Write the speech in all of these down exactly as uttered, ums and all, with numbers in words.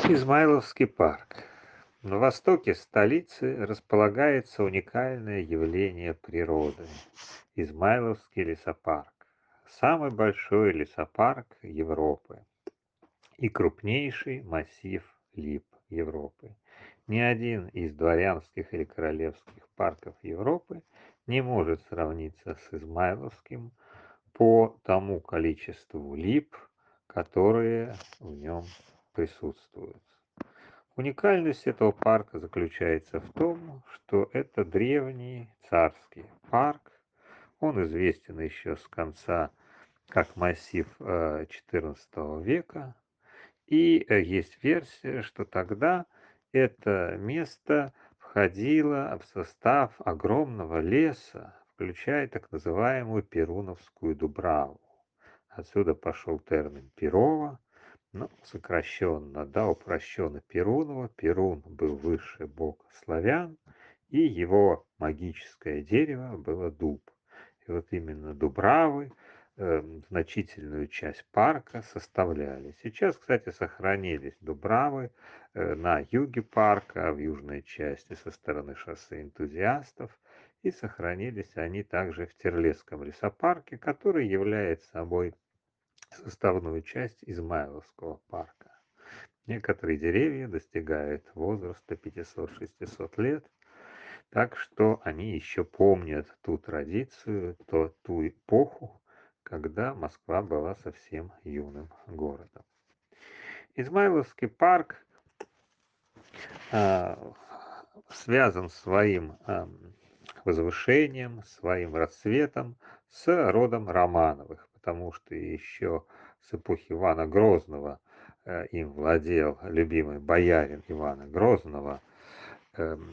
Измайловский парк. На востоке столицы располагается уникальное явление природы — Измайловский лесопарк. Самый большой лесопарк Европы и крупнейший массив лип Европы. Ни один из дворянских или королевских парков Европы не может сравниться с Измайловским по тому количеству лип, которые в нем присутствуют. Уникальность этого парка заключается в том, что это древний царский парк. Он известен еще с конца как массив э, четырнадцатого века. И э, есть версия, что тогда это место входило в состав огромного леса, включая так называемую Перуновскую Дубраву. Отсюда пошел термин Перова, ну, сокращенно, да, упрощенно Перунова. Перун был высший бог славян, и его магическое дерево было дуб. И вот именно дубравы э, значительную часть парка составляли. Сейчас, кстати, сохранились дубравы э, на юге парка, в южной части со стороны шоссе энтузиастов, и сохранились они также в Терлецком лесопарке, который является собой составную часть Измайловского парка. Некоторые деревья достигают возраста пятьсот-шестьсот лет, так что они еще помнят ту традицию, то, ту эпоху, когда Москва была совсем юным городом. Измайловский парк а, связан своим а, возвышением, своим расцветом с родом Романовых, потому что еще с эпохи Ивана Грозного э, им владел любимый боярин Ивана Грозного эм,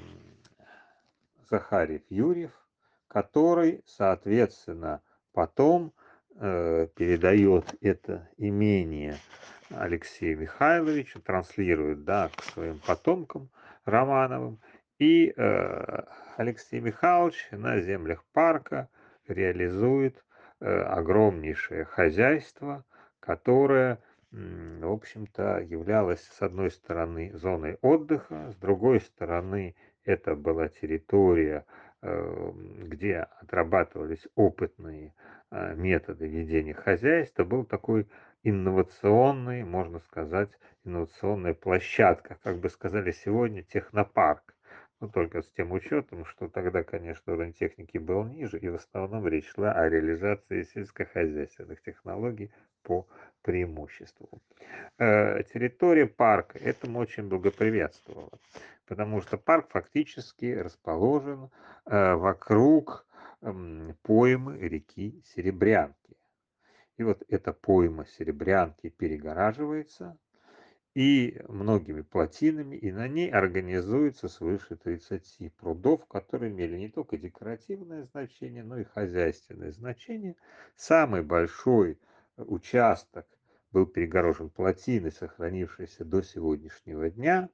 Захарьев Юрьев, который, соответственно, потом э, передает это имение Алексею Михайловичу, транслирует, да, к своим потомкам Романовым, и э, Алексей Михайлович на землях парка реализует э, огромнейшее хозяйство, которое, м, в общем-то, являлось, с одной стороны, зоной отдыха, с другой стороны, это была территория, э, где отрабатывались опытные э, методы ведения хозяйства. Был такой инновационный, можно сказать, инновационная площадка, как бы сказали сегодня, технопарк. Но только с тем учетом, что тогда, конечно, уровень техники был ниже, и в основном речь шла о реализации сельскохозяйственных технологий по преимуществу. Э, территория парка этому очень благоприятствовала, потому что парк фактически расположен э, вокруг м, поймы реки Серебрянки. И вот эта пойма Серебрянки перегораживается и многими плотинами, и на ней организуется свыше тридцати прудов, которые имели не только декоративное значение, но и хозяйственное значение. Самый большой э, участок был перегорожен плотиной, сохранившейся до сегодняшнего дня,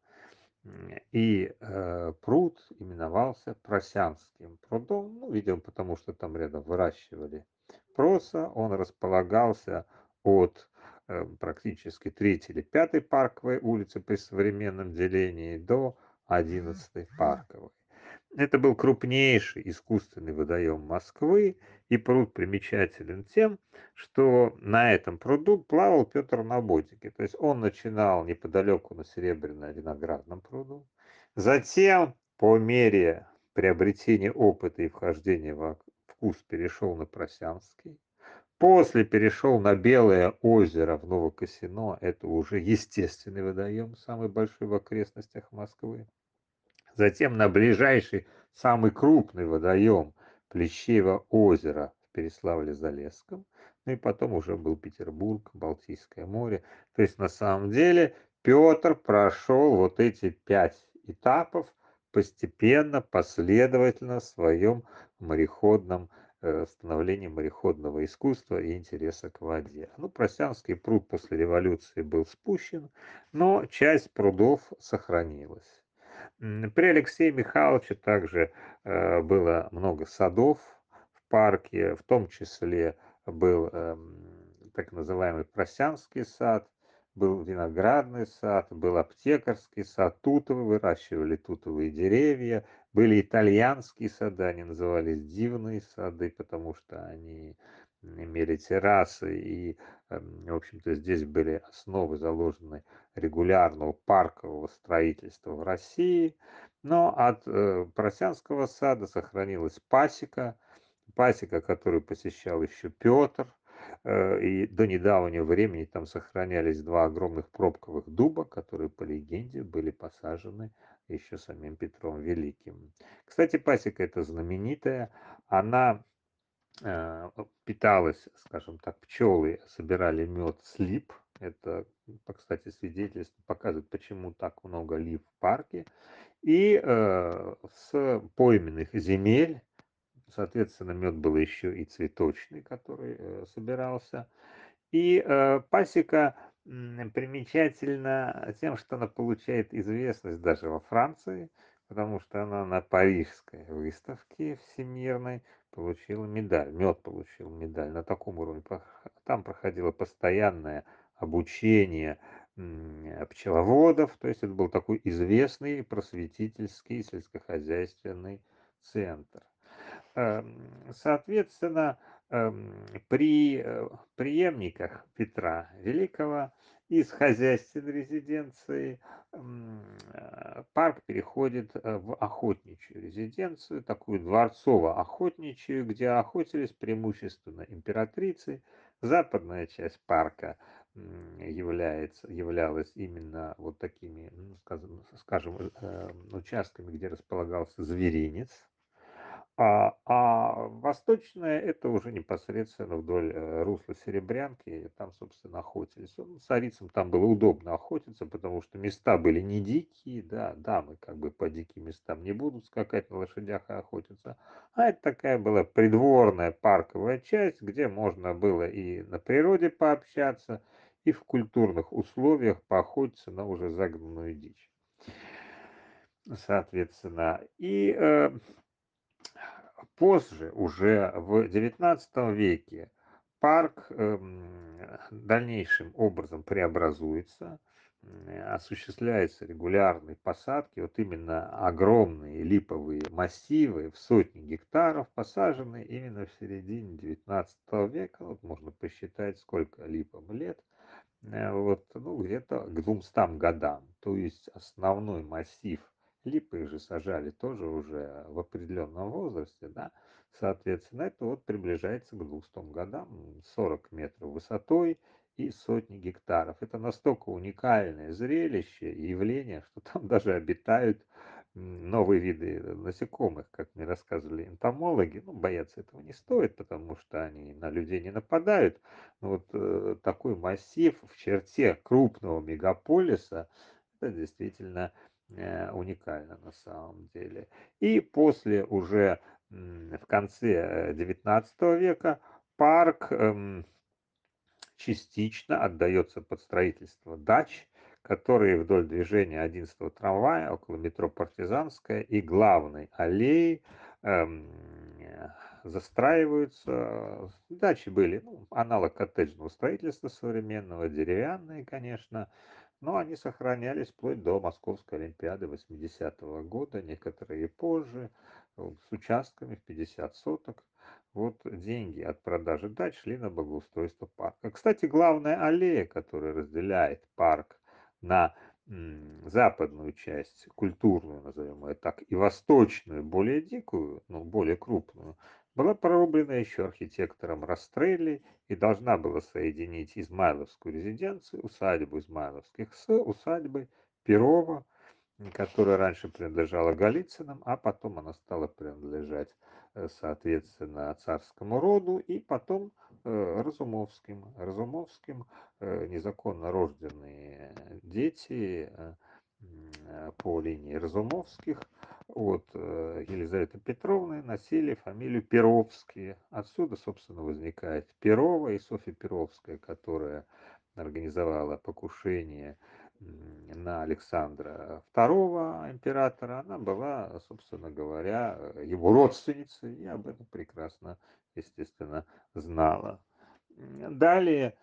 и э, пруд именовался Просянским прудом, ну, видимо, потому что там рядом выращивали проса. Он располагался от э, практически третьей или пятой парковой улицы при современном делении до одиннадцатой парковой. Это был крупнейший искусственный водоем Москвы, и пруд примечателен тем, что на этом пруду плавал Петр на ботике. То есть он начинал неподалеку на Серебряно-Виноградном пруду, затем по мере приобретения опыта и вхождения во вкус перешел на Просянский, после перешел на Белое озеро в Новокосино, это уже естественный водоем, самый большой в окрестностях Москвы. Затем на ближайший, самый крупный водоем Плещеево озеро в Переславле-Залесском. Ну и потом уже был Петербург, Балтийское море. То есть на самом деле Петр прошел вот эти пять этапов постепенно, последовательно в своем мореходном э, становлении мореходного искусства и интереса к воде. Ну, Просянский пруд после революции был спущен, но часть прудов сохранилась. При Алексее Михайловиче также э, было много садов в парке, в том числе был эм, так называемый Просянский сад, был виноградный сад, был аптекарский сад, тутовый, выращивали тутовые деревья, были итальянские сады, они назывались дивные сады, потому что они имели террасы, и, эм, в общем-то, здесь были основы заложены регулярного паркового строительства в России. Но от э, Поросянского сада сохранилась пасека, пасека, которую посещал еще Петр, э, и до недавнего времени там сохранялись два огромных пробковых дуба, которые, по легенде, были посажены еще самим Петром Великим. Кстати, пасека эта знаменитая, она э, питалась, скажем так, пчелы собирали мед с лип. Это, по- кстати, свидетельство показывает, почему так много лип в парке. И э, с пойменных земель, соответственно, мед был еще и цветочный, который э, собирался. И э, пасека м, примечательна тем, что она получает известность даже во Франции, потому что она на Парижской выставке всемирной получила медаль, мед получил медаль на таком уровне. Пох- Там проходило постоянное обучение м, пчеловодов, то есть это был такой известный просветительский сельскохозяйственный центр. Эм, Соответственно, эм, при э, преемниках Петра Великого из хозяйственной резиденции м, э, парк переходит э, в охотничью резиденцию, такую дворцово-охотничью, где охотились преимущественно императрицы. Западная часть парка м, является, являлась именно вот такими, ну, скажем, скажем, э, участками, где располагался зверинец. А, а восточная — это уже непосредственно вдоль э, русла Серебрянки, и там, собственно, охотились. Ну, царицам там было удобно охотиться, потому что места были не дикие, да, дамы как бы по диким местам не будут скакать на лошадях и охотиться, а это такая была придворная парковая часть, где можно было и на природе пообщаться, и в культурных условиях поохотиться на уже загнанную дичь, соответственно. И э, Позже, уже в девятнадцатом веке, парк эм, дальнейшим образом преобразуется, м, осуществляются регулярные посадки, вот именно огромные липовые массивы в сотни гектаров посажены именно в середине девятнадцатого века. Вот можно посчитать, сколько липам лет. Э, вот, ну, где-то к двумстам годам. То есть основной массив липы же сажали тоже уже в определенном возрасте, да, соответственно, это вот приближается к двумстам годам, сорок метров высотой и сотни гектаров. Это настолько уникальное зрелище и явление, что там даже обитают м, новые виды насекомых, как мне рассказывали энтомологи. Ну, бояться этого не стоит, потому что они на людей не нападают, ну, вот э, такой массив в черте крупного мегаполиса — это действительно э, уникально на самом деле. И после уже м, в конце э, девятнадцатого века парк эм, частично отдается под строительство дач, которые вдоль движения одиннадцатого трамвая около метро Партизанская и главной аллеи эм, э, застраиваются. Дачи были, ну, аналог коттеджного строительства современного, деревянные, конечно, но они сохранялись вплоть до Московской Олимпиады восьмидесятого года, некоторые позже, вот, с участками в пятьдесят соток. Вот деньги от продажи дач шли на благоустройство парка. Кстати, главная аллея, которая разделяет парк на м, западную часть, культурную, назовем ее так, и восточную, более дикую, ну, более крупную, была прорублена еще архитектором Растрелли и должна была соединить Измайловскую резиденцию, усадьбу Измайловских с усадьбой Перова, которая раньше принадлежала Голицыным, а потом она стала принадлежать, э, соответственно, царскому роду и потом э, Разумовским. Разумовским э, незаконно рожденные дети э, м, э, по линии Разумовских от э, Елизаветы Петровны носили фамилию Перовские. Отсюда, собственно, возникает Перова и Софья Перовская, которая организовала покушение на Александра второго императора, она была, собственно говоря, его родственницей и об этом прекрасно, естественно, знала. Далее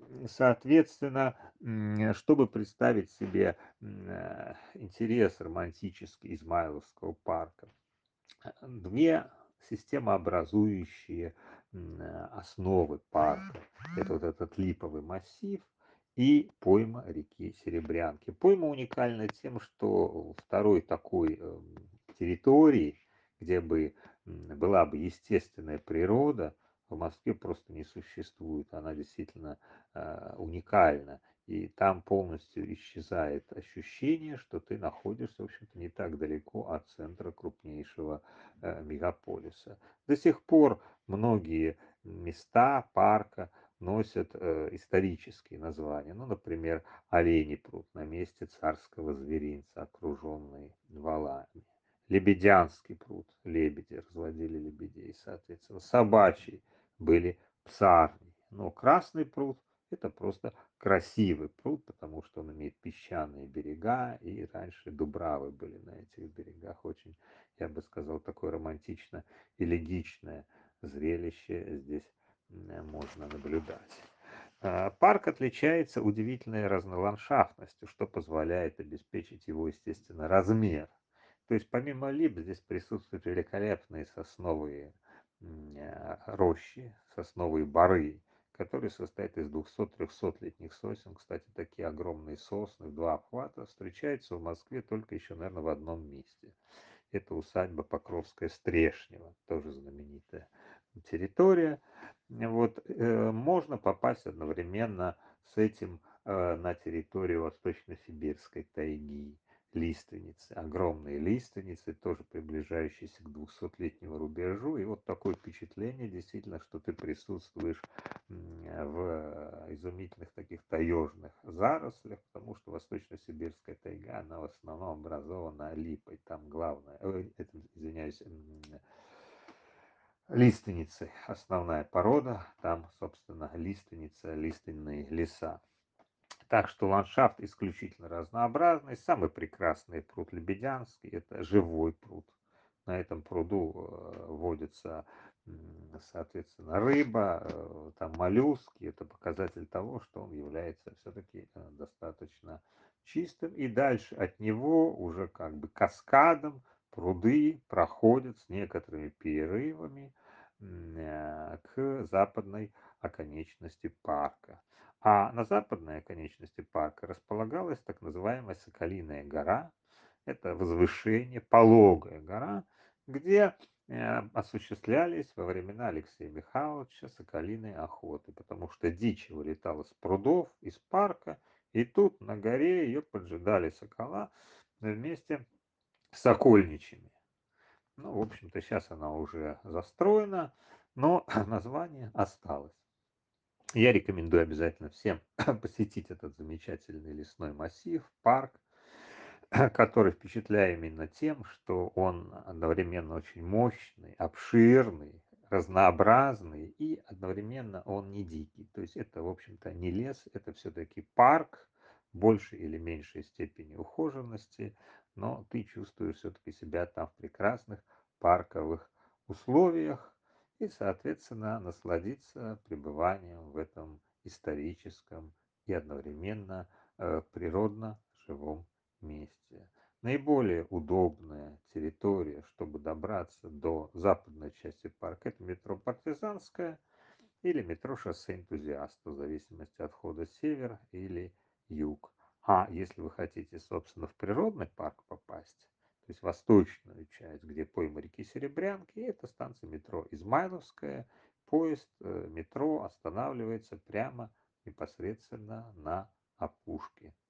Соответственно, м, чтобы представить себе м, э, интерес романтический Измайловского парка, э, две системообразующие м, э, основы парка. Это вот этот липовый массив и пойма реки Серебрянки. Пойма уникальна тем, что второй такой э, территории, где бы м, была бы естественная природа, в Москве просто не существует. Она действительно э, уникальна. И там полностью исчезает ощущение, что ты находишься, в общем-то, не так далеко от центра крупнейшего э, мегаполиса. До сих пор многие места парка носят э, исторические названия. Ну, например, Оленей пруд на месте царского зверинца, окруженный валами. Лебедянский пруд, лебеди разводили лебедей, соответственно. Собачий были псарни. Но Красный пруд — это просто красивый пруд, потому что он имеет песчаные берега, и раньше дубравы были на этих берегах. Очень, я бы сказал, такое романтично-элегичное зрелище здесь м, можно наблюдать. А, Парк отличается удивительной разноландшафтностью, что позволяет обеспечить его, естественно, размер. То есть помимо лип здесь присутствуют великолепные сосновые м, э, рощи, сосновые боры, которые состоят из двухсот-трехсотлетних сосен. Кстати, такие огромные сосны в два обхвата встречаются в Москве только еще, наверное, в одном месте. Это усадьба Покровская-Стрешнева, тоже знаменитая территория. Вот, э, можно попасть одновременно с этим э, на территорию Восточно-Сибирской тайги. Лиственницы, огромные лиственницы, тоже приближающиеся к двухсотлетнему рубежу. И вот такое впечатление действительно, что ты присутствуешь в изумительных таких таежных зарослях, потому что Восточно-Сибирская тайга, она в основном образована липой. Там главное, ой, это, извиняюсь, лиственницы, основная порода, там, собственно, лиственница, лиственные леса. Так что ландшафт исключительно разнообразный. Самый прекрасный пруд Лебедянский — это живой пруд. На этом пруду э, водится, м, соответственно, рыба, э, там моллюски. Это показатель того, что он является все-таки э, достаточно чистым. И дальше от него уже как бы каскадом пруды проходят с некоторыми перерывами м, э, к западной оконечности парка. А на западной оконечности парка располагалась так называемая Соколиная гора. Это возвышение, пологая гора, где э, осуществлялись во времена Алексея Михайловича соколиные охоты, потому что дичь вылетала с прудов, из парка, и тут на горе ее поджидали сокола вместе с сокольничьими. Ну, в общем-то, сейчас она уже застроена, но название осталось. Я рекомендую обязательно всем посетить этот замечательный лесной массив, парк, который впечатляет именно тем, что он одновременно очень мощный, обширный, разнообразный и одновременно он не дикий. То есть это, в общем-то, не лес, это все-таки парк в большей или меньшей степени ухоженности, но ты чувствуешь все-таки себя там в прекрасных парковых условиях и, соответственно, насладиться пребыванием в этом историческом и одновременно э, природно живом месте. Наиболее удобная территория, чтобы добраться до западной части парка — это метро Партизанская или метро Шоссе Энтузиаста, в зависимости от входа север или юг. А если вы хотите, собственно, в природный парк попасть, то есть восточную часть, где пойма реки Серебрянки, это станция метро Измайловская. Поезд э, метро останавливается прямо непосредственно на опушке